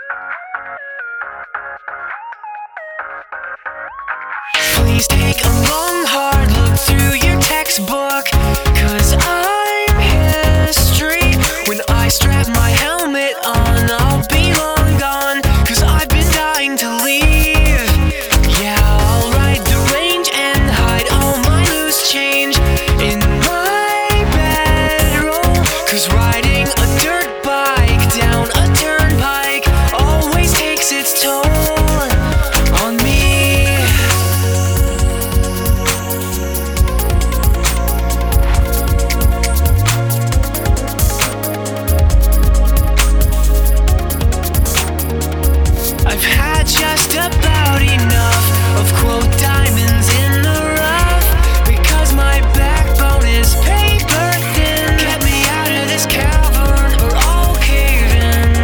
Please take a long hard look through your textbook, 'cause I'm history. When I strap my helmet on, I'll be long gone, 'cause I've been dying to leave. Yeah, I'll ride the range and hide all my loose change in my bedroll, 'cause riding a dirt bike down a turnpike always takes its toll on me. I've had just about enough of quote diamonds in the rough, because my backbone is paper thin. Get me out of this cavern or I'll cave in.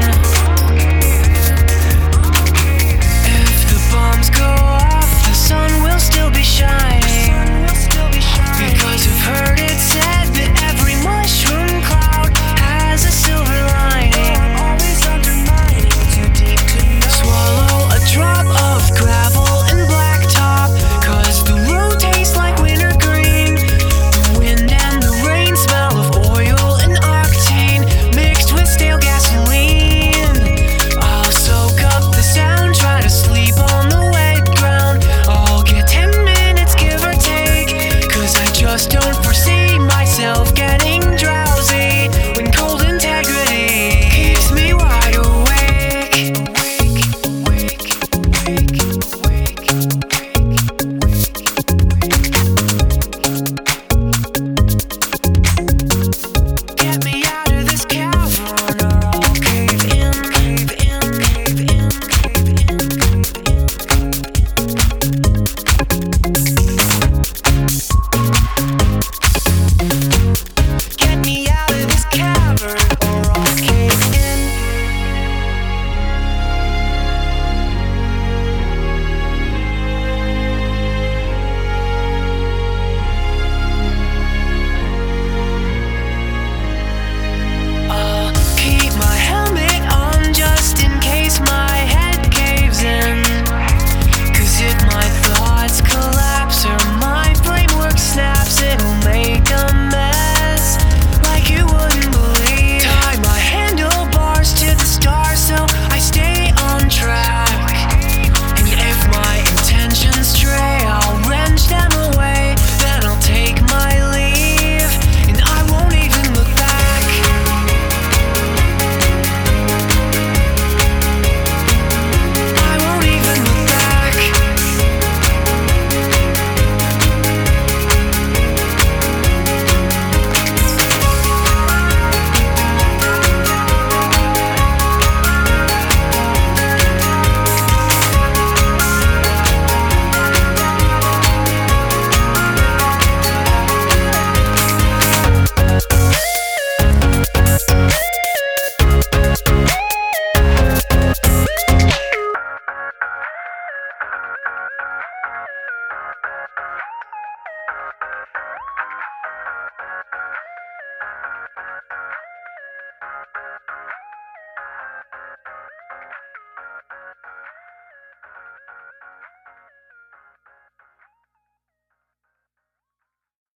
If the bombs go off, the sun will still be shining, because I've heard it said that every mushroom cloud has a silver lining. Always undermining, too deep to know. Swallow a drop of gravel and blacktop, 'cause the road tastes like wintergreen. The wind and the rain smell of oil and octane mixed with stale gasoline. I'll soak up the sound, try to sleep on the wet ground. I'll get 10 minutes give or take, 'cause I just don't foresee myself getting drowsy when cold integrity keeps me wide awake. Get me out of this cavern or I'll cave in, cave in, cave in, cave in, Get me out of this cavern or I'll cave in. I'll keep my helmet on just in case my head caves in, 'cause if my thoughts collapse or my framework snaps, it'll make a mess like you wouldn't believe. Tie my handlebars to the stars so I stay on track, and if my intentions stray, I'll wrench them away. Then I'll take my leave and I won't even look back. I won't even look back.